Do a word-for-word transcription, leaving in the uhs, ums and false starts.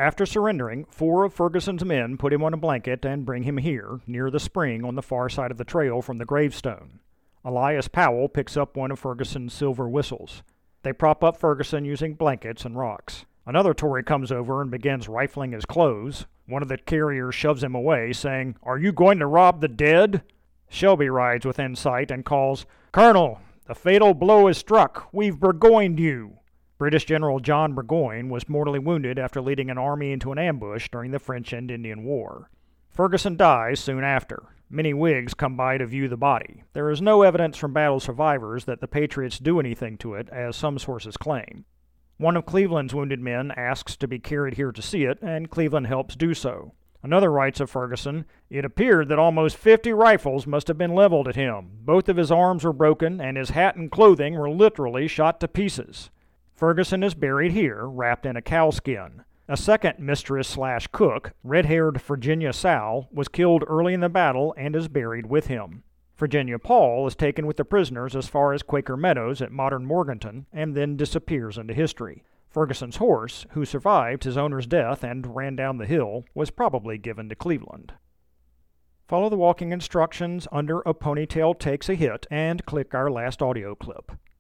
After surrendering, four of Ferguson's men put him on a blanket and bring him here, near the spring on the far side of the trail from the gravestone. Elias Powell picks up one of Ferguson's silver whistles. They prop up Ferguson using blankets and rocks. Another Tory comes over and begins rifling his clothes. One of the carriers shoves him away, saying, "Are you going to rob the dead?" Shelby rides within sight and calls, "Colonel, the fatal blow is struck. We've Burgoyned you." British General John Burgoyne was mortally wounded after leading an army into an ambush during the French and Indian War. Ferguson dies soon after. Many Whigs come by to view the body. There is no evidence from battle survivors that the Patriots do anything to it, as some sources claim. One of Cleveland's wounded men asks to be carried here to see it, and Cleveland helps do so. Another writes of Ferguson, "It appeared that almost fifty rifles must have been leveled at him. Both of his arms were broken, and his hat and clothing were literally shot to pieces." Ferguson is buried here, wrapped in a cowskin. A second mistress-slash-cook, red-haired Virginia Sal, was killed early in the battle and is buried with him. Virginia Paul is taken with the prisoners as far as Quaker Meadows at modern Morganton and then disappears into history. Ferguson's horse, who survived his owner's death and ran down the hill, was probably given to Cleveland. Follow the walking instructions under A Ponytail Takes a Hit and click our last audio clip.